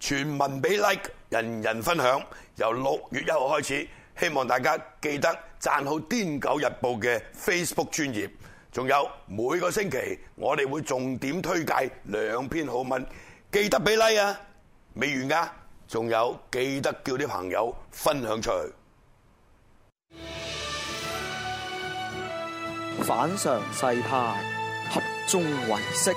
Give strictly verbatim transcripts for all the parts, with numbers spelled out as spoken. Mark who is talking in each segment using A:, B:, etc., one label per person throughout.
A: 全民俾 like， 人人分享。由六月一號開始，希望大家記得讚好《癲狗日報》嘅 Facebook 專頁。仲有每個星期我哋會重點推介兩篇好文，記得俾 like 啊！未完㗎，仲有記得叫啲朋友分享出去。
B: 反常世態，合眾唯識。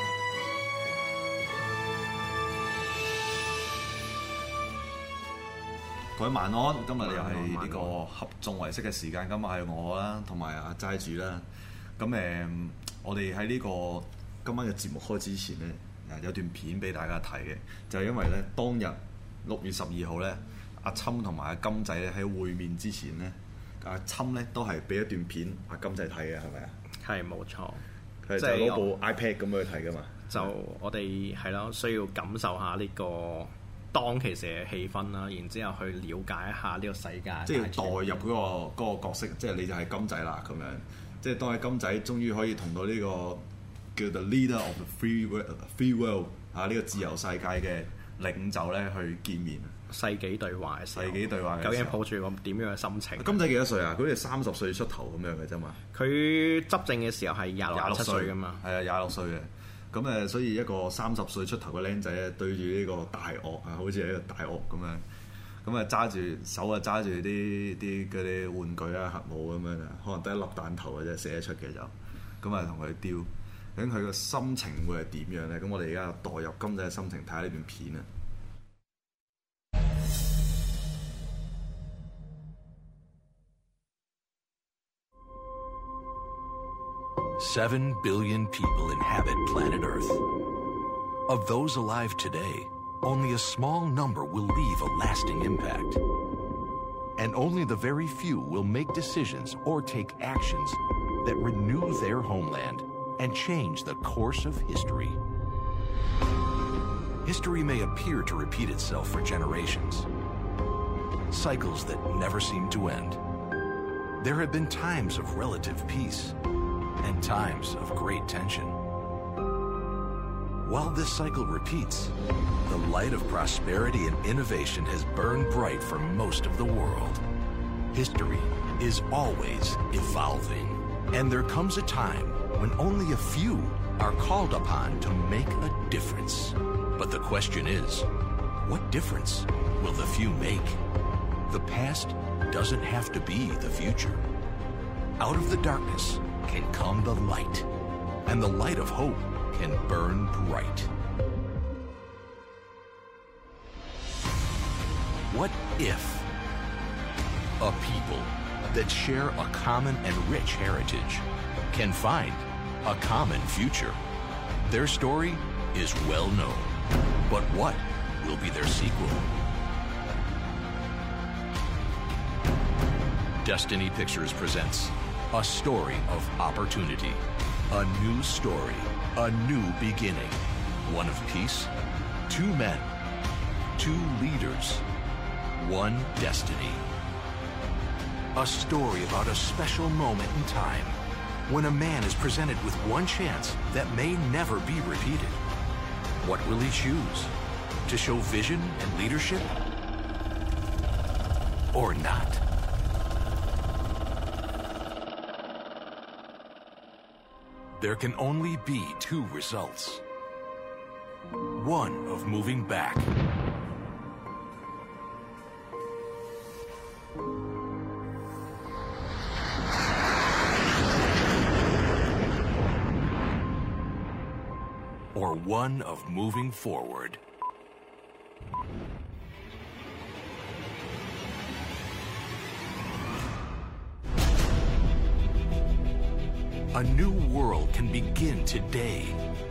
C: 各位晚安，今日又係呢個合眾唯識嘅時間，咁係我啦，同埋阿齋主啦。咁誒，我哋喺呢個今晚嘅節目開始之前咧，有段片俾大家睇嘅，就係、是、因為咧當日六月十二號咧，阿侵同埋阿金仔咧喺會面之前咧。阿侵咧都係俾一段片阿金仔睇嘅，係咪啊？係冇錯，佢就攞部 iPad 咁樣去睇噶嘛。就我哋係咯，需要感受下呢個當其時嘅氣氛啦，然之後去了解一下呢個世界，即係代入嗰、嗰個嗰個角色，即係你就係金仔啦咁樣。即係當係金仔，終於可以同到呢個叫做 Leader of the Free World, Free World 啊呢個自由世界嘅領袖咧去見面。世紀對話嘅時候，世紀對話嘅時候究竟抱住個點樣嘅心情？金仔幾多歲啊？佢好似三十歲出頭咁樣嘅啫嘛。佢執政嘅時候係廿六七歲噶嘛。係啊，廿六歲嘅。咁誒，所以一個三十歲出頭嘅僆仔咧，對住呢個大鱷啊，好似係一個大鱷咁樣。咁啊，揸住手啊，揸住啲啲嗰啲玩具啊、核武咁樣啊，可能得一粒彈頭嘅啫，射得出嘅就。咁啊，同佢丟。究竟佢個心情會係點樣咧？咁我哋而家代入金仔嘅心情，睇下呢段片啊。
D: Seven billion people inhabit planet Earth. Of those alive today, only a small number will leave a lasting impact. And only the very few will make decisions or take actions that renew their homeland and change the course of history. History may appear to repeat itself for generations. Cycles that never seem to end. There have been times of relative peace and times of great tension. While this cycle repeats, the light of prosperity and innovation has burned bright for most of the world. History is always evolving, and there comes a time when only a few are called upon to make a difference. But the question is, what difference will the few make? The past doesn't have to be the future. Out of the darkness can come the light, and the light of hope can burn bright. What if a people that share a common and rich heritage can find a common future? Their story is well known, but what will be their sequel? Destiny Pictures presents a story of opportunity, a new story, a new beginning, one of peace, two men, two leaders, one destiny. A story about a special moment in time when a man is presented with one chance that may never be repeated. What will he choose? To show vision and leadership? Or not? There can only be two results. One of moving back. Or one of moving forward. A new world can begin today.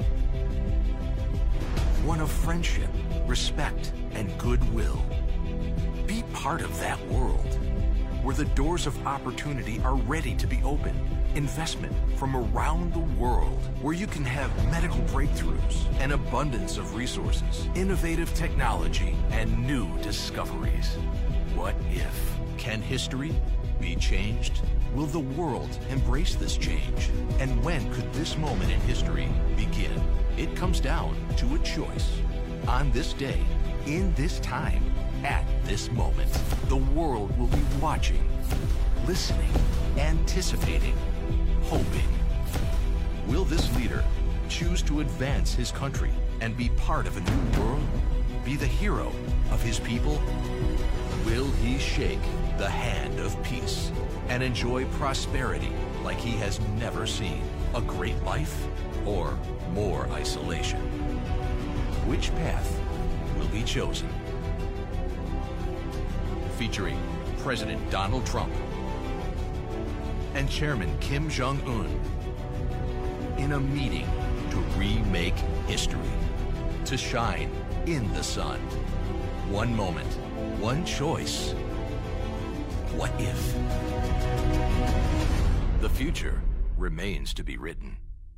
D: One of friendship, respect, and goodwill. Be part of that world, where the doors of opportunity are ready to be opened. Investment from around the world, where you can have medical breakthroughs, an abundance of resources, innovative technology, and new discoveries. What if? Can history be changed? Will the world embrace this change? And when could this moment in history begin? It comes down to a choice. On this day, In this time, at this moment, the world will be watching, listening, anticipating, hoping. Will this leader choose to advance his country and be part of a new world? Be the hero of his people? Will he shake the hand of peace and enjoy prosperity like he has never seen? A great life or more isolation? Which path will be chosen? Featuring President Donald Trump and Chairman Kim Jong-un in a meeting to remake history, to shine in the sun. One moment, one choice. What if? The future remains to be written.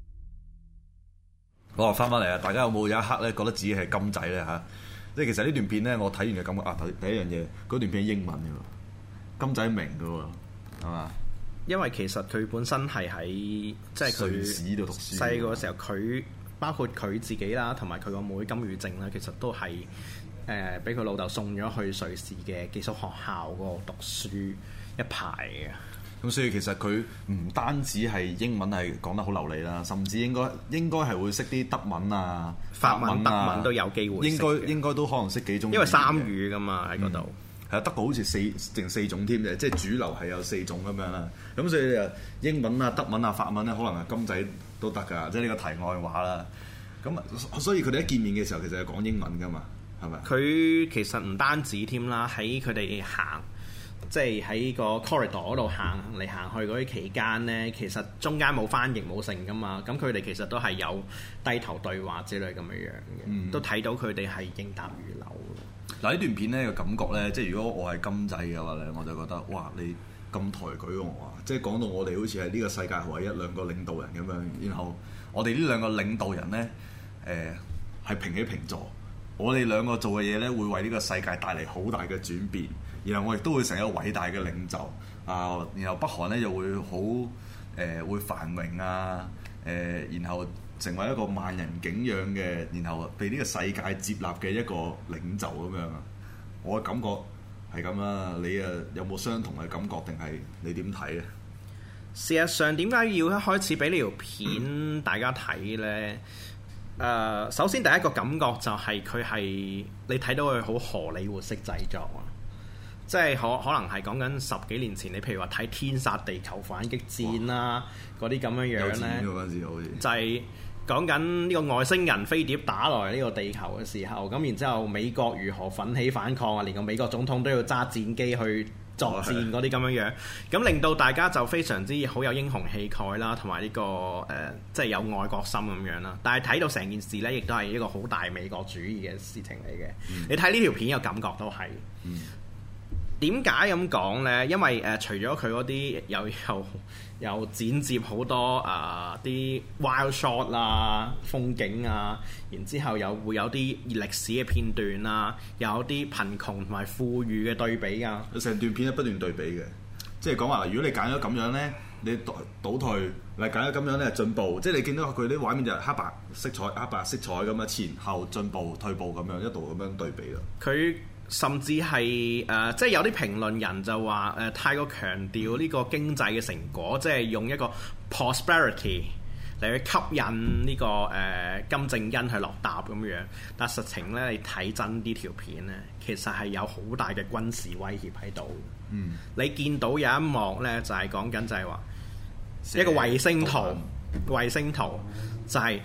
C: 好，翻返嚟啊！大家有冇有一刻咧覺得自己係金仔咧嚇？即係其實呢段片咧，我睇完嘅感覺啊，第第一樣嘢，嗰段片係英文嘅喎，金仔明嘅喎，係嘛？
E: 因為其實佢本身係喺即係佢
C: 瑞士度讀書，
E: 細個嘅時候，佢包括佢自己啦，同埋佢個妹金與正啦，其實都係誒俾佢老豆送咗去瑞士嘅寄宿學校嗰度讀書一排嘅。
C: 咁所以其實佢唔單止係英文係講得好流利啦，甚至應該應該係會識啲德文啊、
E: 法文、
C: 法文啊、
E: 德文都有機會識嘅。
C: 應該應該都可能識幾種語言嘅，
E: 因為三語噶嘛喺嗰度。
C: 係啊，德國好似四淨四種添嘅，即係主流係有四種咁樣啦。咁所以誒英文啊、德文啊、法文咧，可能係金仔都得㗎，即係呢個題外話啦。咁所以佢哋一見面嘅時候，其實係講英文㗎嘛，係咪？
E: 佢其實唔單止添啦，喺佢哋行。即係喺個 corridor 嗰度行嚟行去嗰啲期間呢，其實中間冇翻譯冇成噶嘛，咁佢哋其實都係有低頭對話之類咁樣樣嘅，嗯、都睇到佢哋係應答如流。
C: 嗱呢段片呢個感覺呢，即係如果我係金仔嘅話呢，我就覺得哇你咁抬舉我啊！即係講到我哋好似係呢個世界唯一兩個領導人咁樣，然後我哋呢兩個領導人呢，誒、呃、係平起平坐，我哋兩個做嘅嘢呢，會為呢個世界帶嚟好大嘅轉變。然後我亦都會成一個偉大嘅領袖啊！然後北韓咧又會好誒、呃、會繁榮啊誒、呃，然後成為一個萬人景仰嘅，然後被呢個世界接納嘅一個領袖咁樣啊！我嘅感覺係咁啦，你啊有冇相同嘅感覺定係你點睇啊？
E: 事實上點解要一開始俾呢條片大家睇呢？誒、呃，首先第一個感覺就係佢係你睇到佢好荷里活式製作啊！即係可可能係講緊十幾年前，你譬如話睇《天煞地球反擊戰》啦，嗰啲咁樣樣咧，就係講緊呢個外星人飛碟打來呢個地球嘅時候，咁然之後美國如何奮起反抗啊，連個美國總統都要揸戰機去作戰嗰啲咁樣樣，咁令到大家就非常之好有英雄氣概啦，同埋呢個誒、呃、即係有愛國心咁樣啦。但係睇到成件事呢，亦都係一個好大美國主義嘅事情嚟嘅。嗯、你睇呢條片嘅感覺都係。嗯點解咁講呢？因為誒、呃，除咗佢嗰啲有有有剪接好多啊啲、呃、wild shot 啦、風景啊，然之後又會有啲歷史嘅片段啦，又有啲貧窮同埋富裕嘅對比啊。
C: 成段片係不斷對比嘅，即係講話如果你揀咗咁樣呢，你倒退；嗱揀咗咁樣呢，進步。即係你見到佢啲畫面就係黑白色彩、黑白色彩咁樣，前後進步、退步咁樣一度咁樣對比咯。佢
E: 甚至係誒、呃，即係有啲評論人就話誒、呃，太過強調呢個經濟嘅成果，即係用一個 prosperity 嚟去吸引呢、這個誒、呃、金正恩去落搭咁樣。但實情咧，你睇真啲條片咧，其實係有好大嘅軍事威脅喺度。嗯，你見到有一幕咧，就係講緊就係話一個衛星圖，衛星圖就係、是。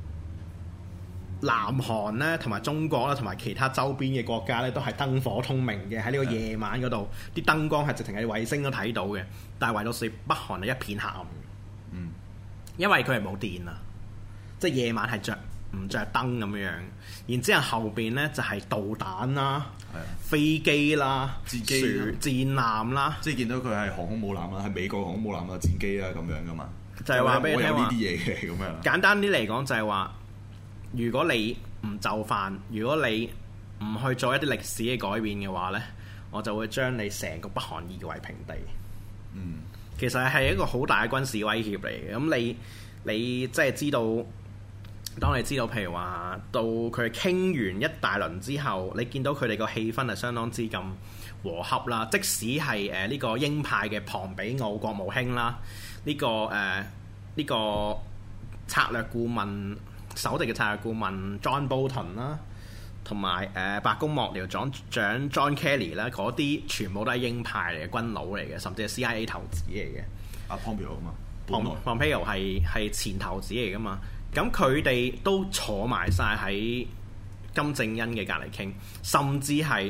E: 南韓咧，同埋中國啦，同埋其他周邊嘅國家咧，都係燈火通明嘅。喺呢個夜晚嗰度，啲燈光係直情喺衛星都睇到嘅。但係唯獨是北韓係一片黑暗嘅。嗯，因為佢係冇電啊，即係夜晚係着唔着燈咁樣。然之後後邊咧就係導彈啦、的飛機啦、戰機、戰艦啦，
C: 即係見到佢係航空母艦啦，係美國航空母艦啊、戰機啊咁樣噶嘛。
E: 就係話俾你聽話，
C: 呢啲嘢嘅咁樣。
E: 簡單啲嚟講就係話。如果你唔就範，如果你唔去做一啲歷史嘅改變嘅話呢，我就會將你成個北韓夷為平地。嗯，其實係一個好大嘅軍事威脅嚟嘅。咁你你即係知道當你知道譬如話到佢傾完一大輪之後，你見到佢哋個氣氛係相當之咁和洽啦。即使係誒呢個鷹派嘅龐比奧國務卿啦，呢、這個誒呢、呃這個策略顧問首席嘅策略顧問 John Bolton 啦，同埋誒白宮幕僚長長 John Kelly 啦，嗰啲全部都係鷹派嚟嘅軍佬嚟嘅，甚至係 C I A 頭子嚟嘅。
C: 阿 Pompeo 啊嘛
E: ，Pompeo 係係前頭子嚟噶嘛。咁佢哋都坐埋晒喺金正恩嘅隔離傾，甚至係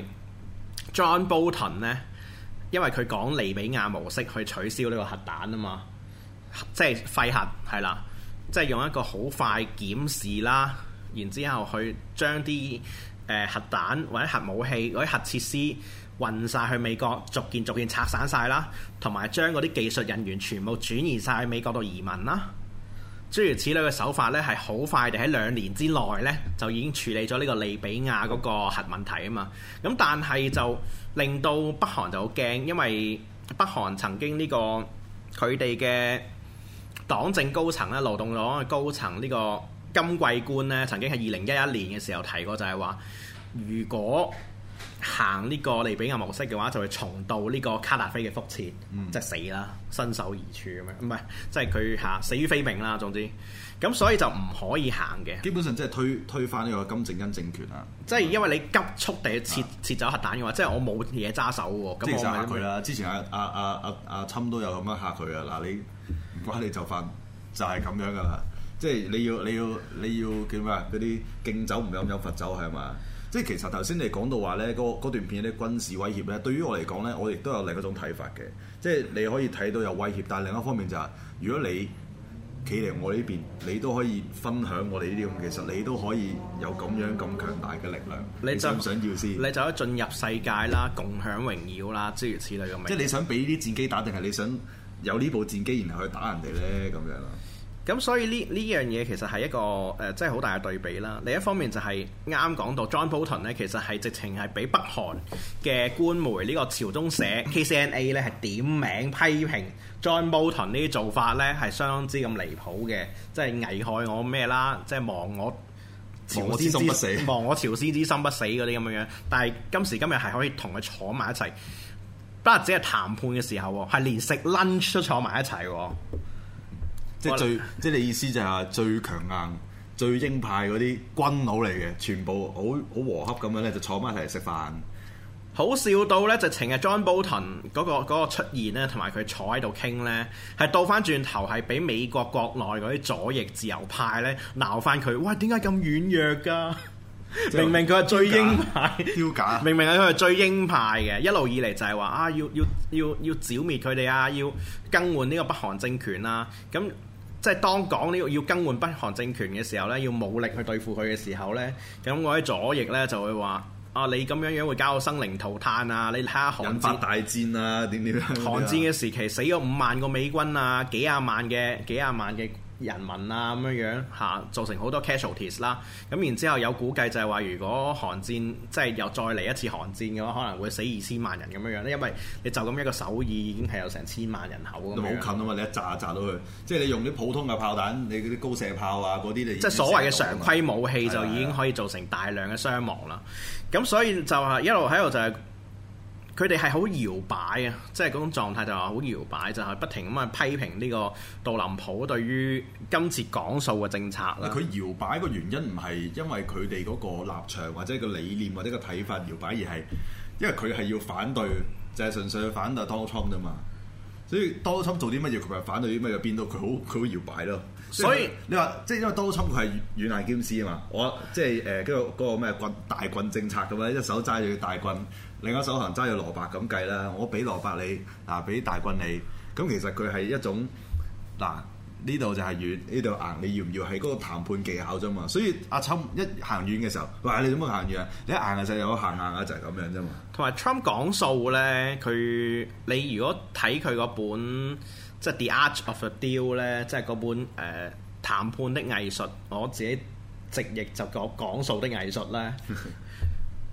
E: John Bolton 呢，因為佢講利比亞模式去取消呢個核彈啊嘛，即係廢核係啦，即係用一個好快檢視啦，然之後去將啲誒、呃、核彈或者核武器嗰啲核設施運晒去美國，逐件逐件拆散晒啦，同埋將嗰啲技術人員全部轉移晒去美國度移民啦。諸如此類嘅手法咧，係好快地喺兩年之內咧就已經處理咗呢個利比亞嗰個核問題啊嘛。咁但係就令到北韓就好驚，因為北韓曾經呢、這個佢哋嘅黨政高層咧，勞動黨嘅高層呢個金貴官咧，曾經喺二零一一年嘅時候提過就，就係話如果行呢個利比亞模式嘅話，就會重蹈呢個卡達菲嘅覆轍，嗯、即係死啦，身首異處咁樣，唔係即係佢嚇死於非命啦。總之，咁所以就唔可以行嘅。
C: 基本上即係推推翻呢個金正恩政權啊！
E: 即係因為你急速地撤撤走核彈嘅話，即係我冇嘢揸手喎。咁我
C: 嚇佢啦。之前阿阿阿阿阿侵都有咁樣嚇佢啊！嗱，你唔關你就範，就係、是、咁樣噶啦。即係你要你要你要叫咩啊？嗰啲敬酒唔飲飲罰酒係嘛？即係其實頭先你講到話咧，嗰段片啲軍事威脅咧，對於我嚟講咧，我亦都有另一種睇法嘅。即係你可以睇到有威脅，但係另一方面就係、是，如果你企嚟我呢邊，你都可以分享我哋呢啲咁嘅技術，你都可以有咁樣咁強大嘅力量。你，就你想唔想要先？你就可以進入世界啦，共享榮耀啦，諸如此類咁嘅。即係你想俾啲戰機打，定係你想有呢部戰機然後去打人哋咧？咁樣咯。咁所以呢呢樣嘢其實係一個誒，即係好大嘅對比啦。另一方面就係啱啱講到 John Bolton 咧，其實係直情係俾北韓嘅官媒呢、呢個朝中社 K C N A 咧係點名批評 John Bolton 呢啲做法咧係相當之咁離譜嘅，即係危害我咩啦，即係亡我朝鮮之心不死，亡我朝鮮之心不死嗰啲咁樣樣。但係今時今日係可以同佢坐埋一齊，不單止係談判嘅時候，係連食 lunch 都坐埋一齊。即係最，即係你意思就係最強硬、最鷹派嗰啲軍佬嚟嘅，全部好好和洽咁樣咧，就坐埋一齊食飯。好笑到咧，就成日 John Bolton 嗰、嗰個嗰個出現咧，同埋佢坐喺度傾咧，係倒翻轉頭係俾美國國內嗰啲左翼自由派咧鬧翻佢。喂，點解咁軟弱㗎？明明佢係最鷹派，丟架。明明係佢係最鷹派嘅，一路以嚟就係話啊，要要要要剿滅佢哋啊，要更換呢個北韓政權啊，咁。即係當講呢個要更換北韓政權嘅時候咧，要武力去對付佢嘅時候咧，咁嗰啲左翼咧就會話：啊，你咁樣樣會搞到生靈塗炭啊！你睇下韓戰引發大戰啊，點點樣？韓戰嘅時期死咗五萬個美軍啊，幾廿萬嘅幾廿萬嘅人民啊，咁樣樣嚇，造成好多 casualties 啦。咁然之後有估計就係話，如果韓戰即係又再嚟一次韓戰嘅話，可能會死二千萬人咁樣樣咧。因為你就咁一個首爾已經係有成千萬人口咁樣。好近啊嘛！你一炸炸到佢，即係你用啲普通嘅炮彈，你嗰啲高射炮啊嗰啲，你即係所謂嘅常規武器就已經可以造成大量嘅傷亡啦。咁所以就係一路喺度就係、是。佢哋係好搖擺啊，即係嗰種狀態就係好搖擺，就係、是、不停咁去批評呢個杜林普對於今次講數嘅政策啦。佢搖擺個原因唔係因為佢哋嗰個立場或者個理念或者個睇法搖擺，而係因為佢係要反對，就係、是、純粹去反對 Donald Trump 啫嘛。所以 Donald Trump 做啲乜嘢，佢咪反對啲乜嘢，變到佢好佢好搖擺咯。所以你話即係因為 Donald Trump 佢係軟硬兼施啊嘛，我即係誒嗰個嗰個咩棍大棍政策咁樣，一手揸住大棍。另一手行揸住蘿蔔咁計啦，我俾蘿蔔你，嗱俾大棍你，咁其實佢係一種嗱呢度就係軟，呢度硬，你要唔要係嗰個談判技巧啫嘛？所以阿侵一行軟嘅時候，話你點樣行軟啊？你一硬嘅時候有行硬啊，就係咁樣啫嘛。同埋 Trump 講數咧，佢你如果睇佢嗰本即係 The Art of the Deal 咧，即係嗰本誒、呃、談判的藝術，我自己直譯就講講數的藝術咧。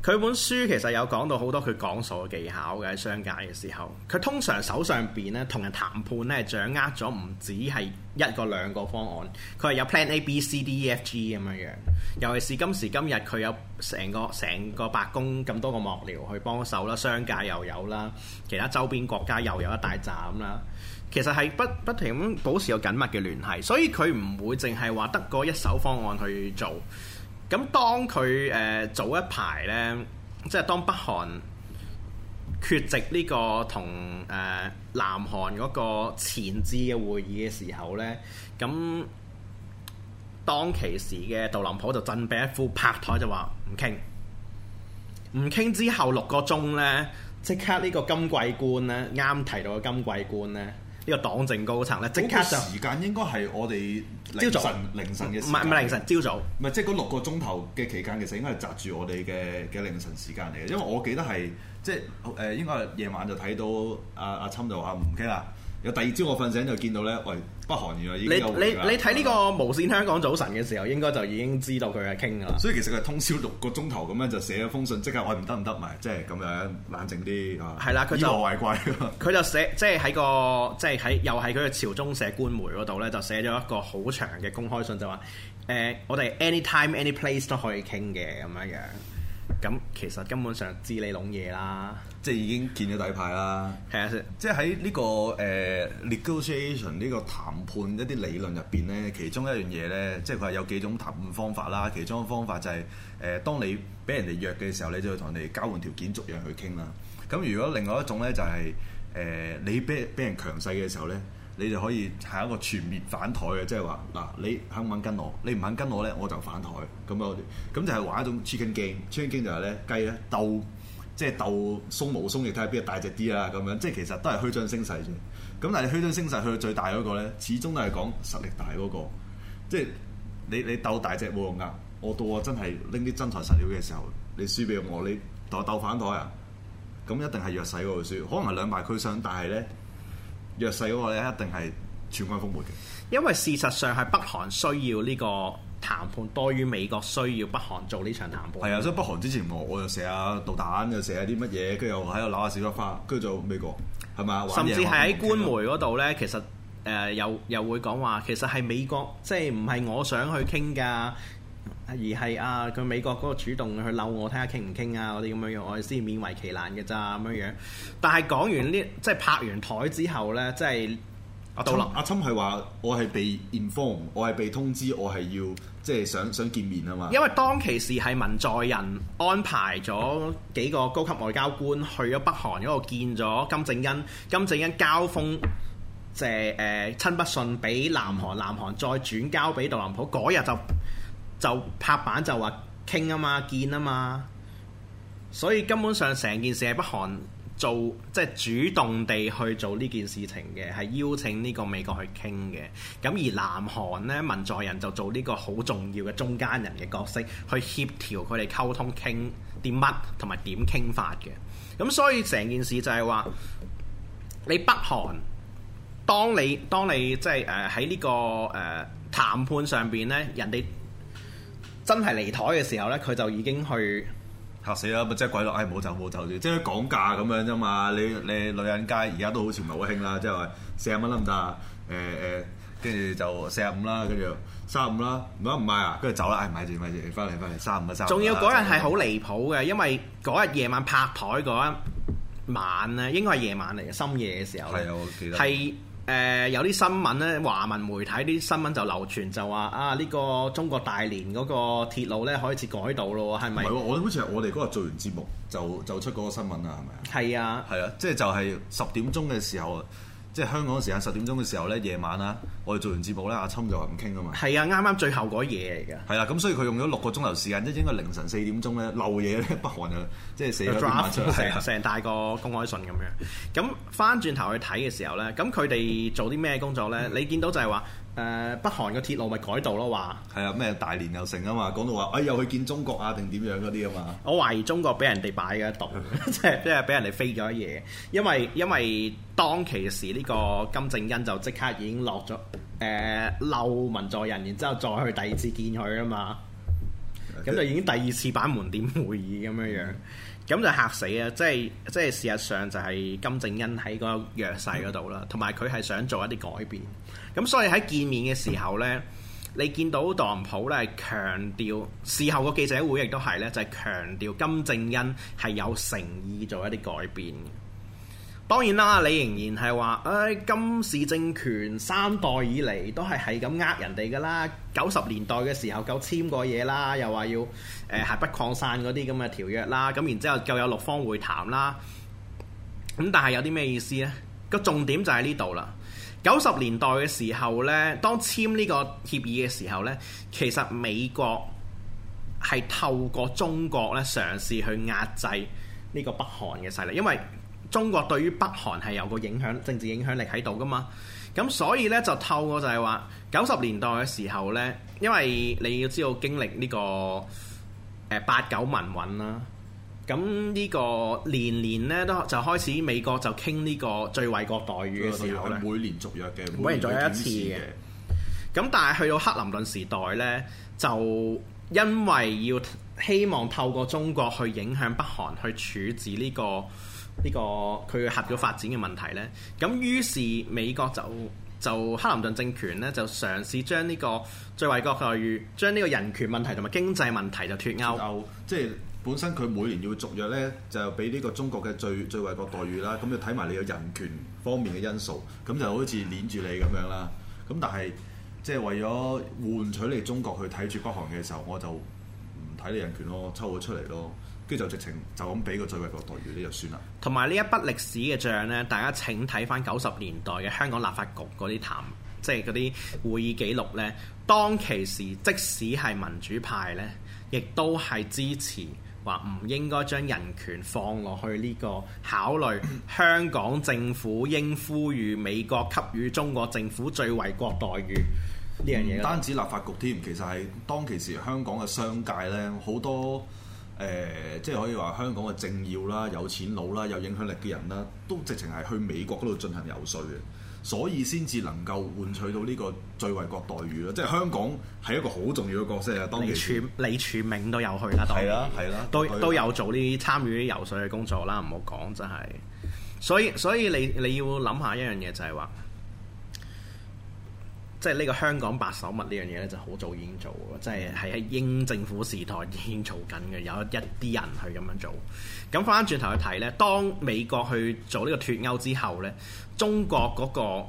E: 佢本書其實有講到好多佢講數嘅技巧嘅喺商界嘅時候，佢通常手上邊咧同人談判咧，掌握咗唔止係一個兩個方案，佢係有 plan A、B、C、D、E、F、G 咁樣樣。尤其是今時今日，佢有成個成個白宮咁多個幕僚去幫手啦，商界又有啦，其他周邊國家又有一大站啦。其實係不不停咁保持有緊密嘅聯繫，所以佢唔會淨係話得嗰一手方案去做。咁當佢誒、呃、早一排呢，即係當北韓缺席呢個同誒、呃、南韓嗰個前置嘅會議嘅時候呢，咁當其時嘅杜林普就振臂一呼，拍台就話唔傾，唔傾之後六個鐘呢，即刻呢個金貴官呢，啱提到嘅金貴官呢。呢個黨政高層咧，即刻就
C: 時間應該係我哋凌晨凌晨嘅時間，
E: 唔係唔係凌晨，朝早。
C: 唔係即係嗰六個鐘頭嘅期間，其實應該係擲住我哋嘅嘅凌晨時間嚟嘅。因為我記得係即係誒、呃，應該係夜晚就睇到阿阿侵就話唔傾啦。有第二朝我瞓醒就見到咧，喂，北韓原來已經有
E: 你你你睇呢個無線香港早晨嘅時候，應該就已經知道佢係傾㗎啦。
C: 所以其實佢係通宵六個鐘頭咁樣就寫咗封信，即刻喂唔得唔得，咪即係咁樣冷靜啲啊。
E: 係啦，佢就以
C: 和為貴。
E: 佢就寫即係喺個即係喺又係佢嘅朝中社官媒嗰度咧，就寫咗一個好長嘅公開信，就話誒、呃、我哋 anytime any place 都可以傾嘅咁樣樣。咁其實根本上知你籠嘢啦，
C: 即係已經見咗底牌啦。
E: 係啊，
C: 即係喺呢個誒、呃、negotiation 呢個談判一啲理論入邊咧，其中一樣嘢咧，即係佢係有幾種談判方法啦。其中一個方法就係、是、誒、呃，當你俾人哋約嘅時候，你就要同人哋交換條件，逐樣去傾啦。咁如果另外一種咧，就係、是、誒、呃、你俾俾人強勢嘅時候咧，你就可以係一個全面反台嘅，即係話嗱，你肯唔肯跟我？你唔肯跟我咧，我就反台。咁樣咁就係玩一種 chicken game。chicken game 就係咧雞咧鬥，即係鬥鬆毛鬆翼，睇下邊個大隻啲啊咁樣。即係其實都係虛張聲勢啫。咁但係虛張聲勢去到最大嗰個咧，始終都係講實力大嗰個。即係你你鬥大隻冇用㗎。我到我真係拎啲真材實料嘅時候，你輸俾我，你同我鬥反台啊？咁一定係弱勢嗰個輸，可能係兩敗俱傷，但係咧。弱勢嗰個咧一定係全軍覆沒嘅，
E: 因為事實上係北韓需要呢個談判多於美國需要北韓做呢場談判。
C: 係啊，所以北韓之前我我又射下導彈，又射下啲乜嘢，跟住又喺度扭下小粒花，跟住就美國係咪？
E: 甚至係喺官媒嗰度咧，其實誒、呃、又又會講話，其實係美國即係唔係我想去傾㗎。而係啊，佢美國嗰個主動去嬲我，睇下傾唔傾啊嗰啲咁樣樣，我哋先勉為其難嘅咋咁樣樣。但係講完呢，即係拍完台之後咧，即係
C: 阿侵阿侵係話我係被 inform，我係被通知，我係要即係想想見面啊嘛。
E: 因為當其時係文在寅安排咗幾個高級外交官去咗北韓嗰度見咗金正恩，金正恩交封即係誒親筆信俾南韓，南韓再轉交俾特朗普，嗰日就。就拍板就話傾啊嘛，見啊嘛，所以根本上成件事係北韓做，即係主動地去做呢件事情嘅，係邀請呢個美國去傾嘅。咁而南韓呢，文在寅就做呢個好重要嘅中間人嘅角色，去協調佢哋溝通傾啲乜同埋點傾法嘅。咁所以成件事就係話，你北韓當你當你即係誒喺呢個誒、呃、談判上邊呢，人哋真係離台嘅時候咧，佢就已經去
C: 嚇死啦！咪即係鬼佬，唉冇走冇走住，即係講價咁樣啫嘛。你你女人街而家都好似唔係好興啦，即係話四十蚊得唔得啊？誒誒，跟住就四十五啦，跟住三十五啦，唔得唔買啊，跟住走啦，唉買住買住，翻嚟翻嚟三十五啊三十五。
E: 仲要嗰日係好離譜嘅，因為嗰日夜晚拍台嗰一晚咧，應該係夜晚嚟嘅，深夜嘅時候。係啊，我記得。係。誒、呃、有啲新聞咧，華文媒體啲新聞就流傳就話啊，呢、呢個中國大連嗰個鐵路咧開始改道咯，係咪？唔係喎，
C: 我好似係我哋嗰日做完節目就就出嗰個新聞啦，係咪啊？
E: 係啊，
C: 係啊，即係就係十點鐘嘅時候，即係香港時間十點鐘嘅時候咧，夜晚啦，我哋做完節目咧，阿侵就話唔傾啊嘛。係
E: 啊，啱啱最後嗰嘢嚟㗎。係
C: 啊，咁所以佢用咗六個鐘頭時間，即係應該凌晨四點鐘咧漏嘢咧，北韓就即係死咗啲文出嚟，
E: 成成大個公開信咁樣。咁翻轉頭去睇嘅時候咧，咁佢哋做啲咩工作咧？嗯、你見到就係話誒北韓嘅鐵路咪改道咯，話係
C: 啊，咩大連又成啊嘛，講到話哎又去見中國啊定點樣嗰啲啊嘛。
E: 我懷疑中國俾人哋擺咗一度，即係即係俾人哋飛咗嘢，因為因為當其時呢個金正恩就即刻已經落咗誒漏文在寅，然之後再去第二次見佢啊嘛。 咁就已經第二次辦門店會議咁樣樣，咁就嚇死啊！即係即係事實上就係金正恩喺個弱勢嗰度啦，同埋佢係想做一啲改變。咁所以喺見面嘅時候呢，你見到特朗普咧係強調，事後個記者會亦都係咧，就係強調金正恩係有誠意做一啲改變。當然啦，你仍然係話，誒、哎、金氏政權三代以嚟都係係咁呃人哋㗎啦。九十年代嘅時候夠簽過嘢啦，又話要誒核不擴散嗰啲咁嘅條約啦，咁然之後夠有六方會談啦。咁但係有啲咩意思呢？個重點就喺呢度啦。九十年代嘅時候呢，當簽呢個協議嘅時候呢，其實美國係透過中國咧嘗試去壓制呢個北韓嘅勢力，因為中國對於北韓係有個影響政治影響力喺度噶嘛，咁所以呢，就透過就係話九十年代嘅時候呢，因為你要知道經歷呢、這個誒、呃、八九民運啦，咁呢個年年呢，都就開始美國就傾呢個最惠國待遇嘅時候咧，
C: 每年續約嘅，
E: 每年續約一次嘅。咁但係去到克林頓時代呢，就因為要希望透過中國去影響北韓去處置呢、這個。呢、這個佢核嘅發展嘅問題呢，咁於是美國就就克林頓政權呢，就嘗試將呢個最惠國待遇，將呢個人權問題同埋經濟問題就脫鈎。
C: 即係本身佢每年要續約呢，就俾呢個中國嘅最最惠國待遇啦。咁就睇埋你嘅人權方面嘅因素，咁就好似攆住你咁樣啦。咁但係即係為咗換取你中國去睇住北韓嘅時候，我就唔睇你人權咯，抽咗出嚟咯。跟住就直情就咁俾個最惠國待遇呢就算啦。同埋
E: 呢一筆歷史嘅帳呢，大家請睇翻九十年代嘅香港立法局嗰啲談，即係嗰啲會議記錄呢。當其時即使係民主派呢，亦都係支持話唔應該將人權放落去呢個考慮。香港政府應呼籲美國給予中國政府最惠國待遇呢樣嘢。唔
C: 單止立法局添，其實係當其時香港嘅商界呢，好多。誒、呃，即係可以話香港嘅政要啦、有錢佬啦、有影響力嘅人啦，都直情係去美國嗰度進行游說嘅，所以先至能夠換取到呢個最惠國待遇啦。即係香港係一個好重要嘅角色啊！當其時
E: 李柱銘都有去啦，當然
C: 係啦，係啦，
E: 都都有做呢啲參與啲游說嘅工作啦。唔好講真係，所以所以你你要諗下一樣嘢就係話。即係呢個香港白手物呢樣嘢咧，就好早已經做嘅，即係係喺英政府時代已經做緊嘅，有一啲人去咁樣做。咁翻轉頭去睇呢，當美國去做呢個脫歐之後呢，中國嗰個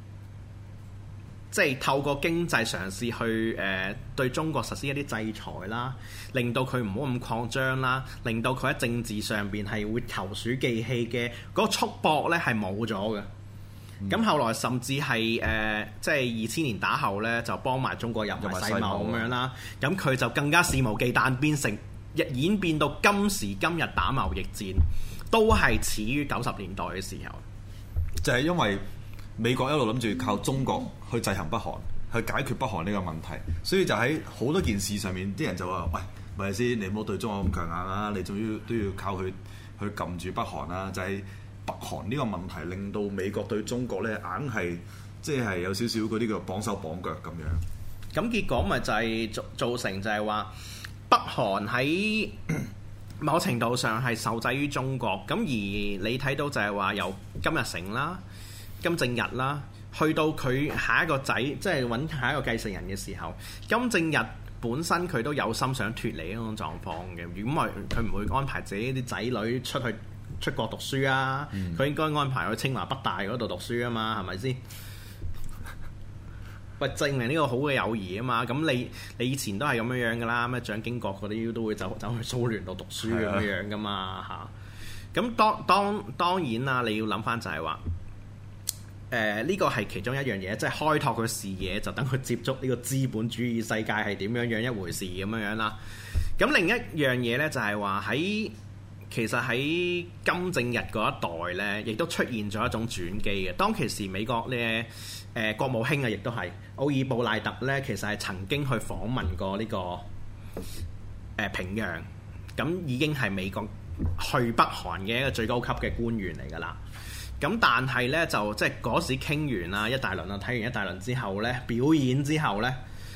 E: 即係透過經濟嘗試去誒、呃、對中國實施一啲制裁啦，令到佢唔好咁擴張啦，令到佢喺政治上邊係會投鼠忌器嘅嗰個束縛呢係冇咗嘅。咁、嗯、後來甚至係誒、呃，即係二千年打後咧，就幫埋中國入埋世貿咁樣啦。咁佢就更加肆無忌憚，變成演變到今時今日打貿易戰，都係始於九十年代嘅時候。
C: 就係因為美國一路諗住靠中國去制衡北韓，去解決北韓呢個問題，所以就喺好多件事上面，啲人就話：喂，咪係先，你唔好對中國咁強硬啊！你仲要都要靠佢去撳住北韓啊！就係、是。北韓呢個問題令到美國對中國咧硬係即係有少少嗰啲叫綁手綁腳咁樣。
E: 咁結果咪就係造造成就係話北韓喺某程度上係受制於中國。咁而你睇到就係話由金日成啦、金正日啦，去到佢下一個仔，即係揾下一個繼承人嘅時候，金正日本身佢都有心想脫離嗰種狀況嘅。如果唔係佢唔會安排自己啲仔女出去出國讀書啊！佢、嗯、應該安排去清華北大嗰度讀書啊嘛，係咪先？喂，證明呢個好嘅友誼啊嘛！咁你你以前都係咁樣樣噶啦，咩蔣經國嗰啲都會走走去蘇聯度讀書咁樣樣噶嘛嚇。咁、啊、當當當然啦，你要諗翻就係話，誒呢個係其中一樣嘢，即係開拓佢視野，就等佢接觸呢個資本主義世界係點樣樣一回事咁樣樣啦。咁另一樣嘢呢，就係話喺其實喺金正日嗰一代呢，亦都出現咗一種轉機嘅。當其時美國咧誒、呃、國務卿啊，亦都係奧爾布賴特呢，其實係曾經去訪問過呢、這個誒、呃、平壤，咁已經係美國去北韓嘅一個最高級嘅官員嚟㗎啦。咁但係呢，就即係嗰時傾完啦一大輪啦，睇完一大輪之後呢，表演之後呢，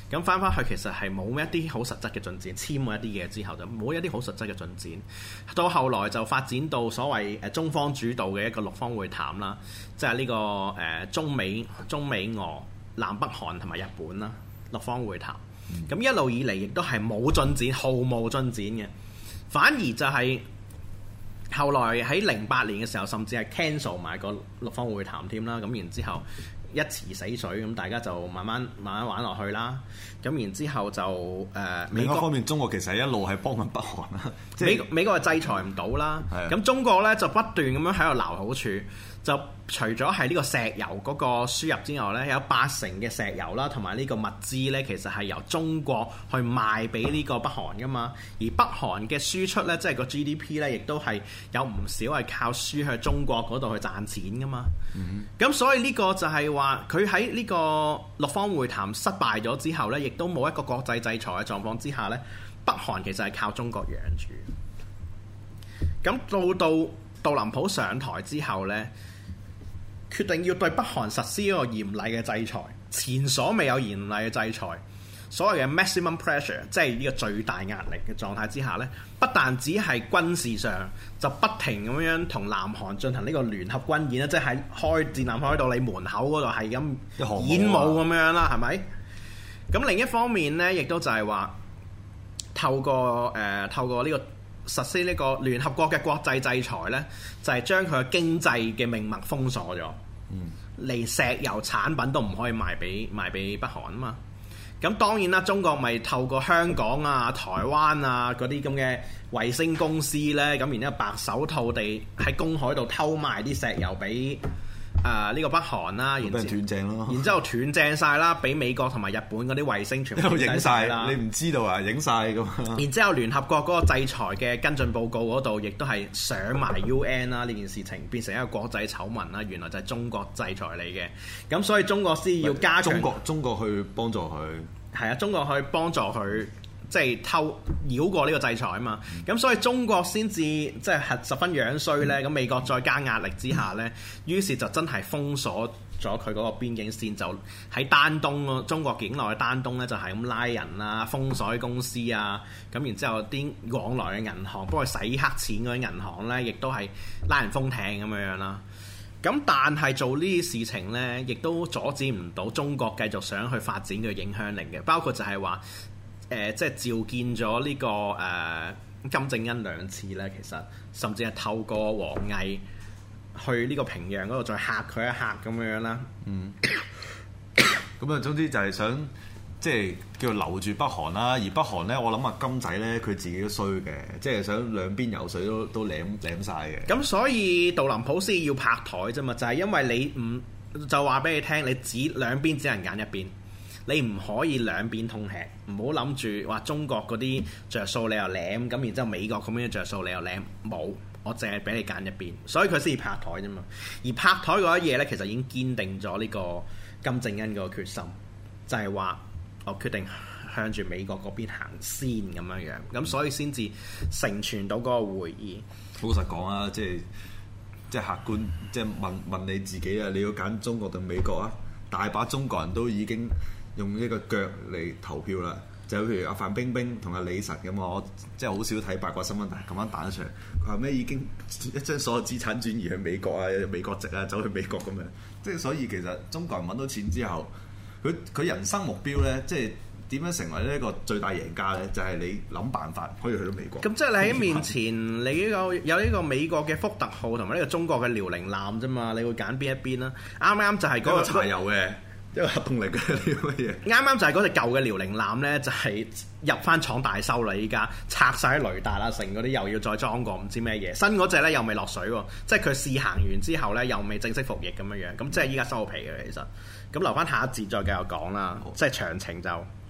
E: 咁翻返去其實係冇一啲好實質嘅進展，簽咗一啲嘢之後就冇一啲好實質嘅進展。到後來就發展到所謂誒中方主導嘅一個六方會談啦，即係呢個誒中美、中美俄、南北韓同埋日本啦，六方會談。咁、嗯、一路以嚟亦都係冇進展，毫無進展嘅，反而就係後來喺零八年嘅時候，甚至係 cancel 埋個六方會談添啦。咁然之後一池死水，咁大家就慢慢慢慢玩落去啦。咁然之後就誒、呃、美國
C: 另一方面，中國其實一路係幫緊北韓啦。即係、
E: 美美國係制裁唔到啦。咁中國咧就不斷咁樣喺度撈好處。就除咗係呢個石油嗰個輸入之外呢，有八成嘅石油啦，同埋呢個物資呢，其實係由中國去賣俾呢個北韓噶嘛。而北韓嘅輸出呢，即係個 G D P 呢，亦都係有唔少係靠輸去中國嗰度去賺錢噶嘛。咁、嗯、所以呢個就係話佢喺呢個六方會談失敗咗之後呢，亦都冇一個國際制裁嘅狀況之下呢，北韓其實係靠中國養住。咁到到杜林普上台之後呢，決定要對北韓實施一個嚴厲嘅制裁，前所未有嚴厲嘅制裁，所謂嘅 maximum pressure， 即係呢個最大壓力嘅狀態之下呢，不但只係軍事上就不停咁樣同南韓進行呢個聯合軍演啦，即係喺開戰艦開到你門口嗰度係咁演舞咁樣啦，係咪？咁另一方面呢，亦都就係話透過誒、呃、透過呢、這個。實施呢個聯合國嘅國際制裁呢，就係將佢嘅經濟嘅命脈封鎖咗，嗯、連石油產品都唔可以賣俾賣俾北韓啊嘛。咁當然啦，中國咪透過香港啊、台灣啊嗰啲咁嘅衛星公司呢，咁然之後白手套地喺公海度偷賣啲石油俾誒呢個北韓啦，然之後斷正咯，然之後斷正晒啦，俾美國同埋日本嗰啲衛星全部影晒啦，
C: 你唔知道啊，影晒噶嘛。
E: 然之後聯合國嗰個制裁嘅跟進報告嗰度，亦都係上埋 U N 啦，呢件事情變成一個國際醜聞啦，原來就係中國制裁你嘅，咁所以中國先要加強
C: 中國中國去幫助佢，
E: 係啊，中國去幫助佢。即係偷繞過呢個制裁啊嘛，咁、嗯、所以中國先至即係係十分樣衰呢。咁、嗯、美國再加壓力之下呢，於是就真係封鎖咗佢嗰個邊境線，就喺丹東咯，中國境內嘅丹東呢，就係咁拉人啊，封鎖公司啊，咁然之後啲往來嘅銀行幫佢洗黑錢嗰啲銀行呢，亦都係拉人封艇咁樣樣啦。咁但係做呢啲事情呢，亦都阻止唔到中國繼續想去發展佢影響力嘅，包括就係話。誒、呃、即係召見咗呢、這個誒、呃、金正恩兩次咧，其實甚至係透過王毅去呢個平壤嗰度再嚇佢一嚇咁樣啦。嗯，
C: 咁啊，總之就係想即係叫留住北韓啦。而北韓咧，我諗啊金仔咧佢自己都衰嘅，即係想兩邊游水都都舐舐曬嘅。咁
E: 所以杜林普斯要拍台啫嘛，就係、是、因為你唔就話俾你聽，你只兩邊只能揀一邊。你唔可以兩邊通吃，唔好諗住話中國嗰啲着數你又舐，咁然之後美國咁樣着數你又舐，冇，我淨係俾你揀一邊，所以佢先至拍台啫嘛。而拍台嗰一嘢呢，其實已經堅定咗呢個金正恩嗰個決心，就係、是、話我決定向住美國嗰邊行先咁樣樣，咁所以先至成全到嗰個會議。
C: 老實講啊，即係即係客觀，即係問問你自己啊，你要揀中國定美國啊？大把中國人都已經用呢個腳嚟投票啦，就譬如阿范冰冰同阿李晨咁，我即係好少睇八卦新聞，但係咁樣彈咗出嚟，佢話咩已經一將所有資產轉移去美國啊，美國籍啊，走去美國咁樣，即係所以其實中國人揾到錢之後，佢佢人生目標咧，即係點樣成為呢一個最大贏家咧？就係、是、你諗辦法可以去到美國。咁即係你喺面前，
E: 你呢個有呢個美國嘅福特號同埋呢個中國嘅遼寧艦啫嘛，你會揀邊一邊啦？啱啱就係嗰、那個
C: 柴油嘅。一個核動力嘅呢個嘢，
E: 啱啱就係嗰隻舊嘅遼寧艦呢，就係、是、入翻廠大修啦！依家拆晒啲雷達啦，成嗰啲又要再裝過，唔知咩嘢。新嗰隻呢又未落水喎，即係佢試行完之後呢，又未正式服役咁樣樣。咁即係依家收皮嘅其實。咁留翻下一節再繼續講啦，好即係詳情就。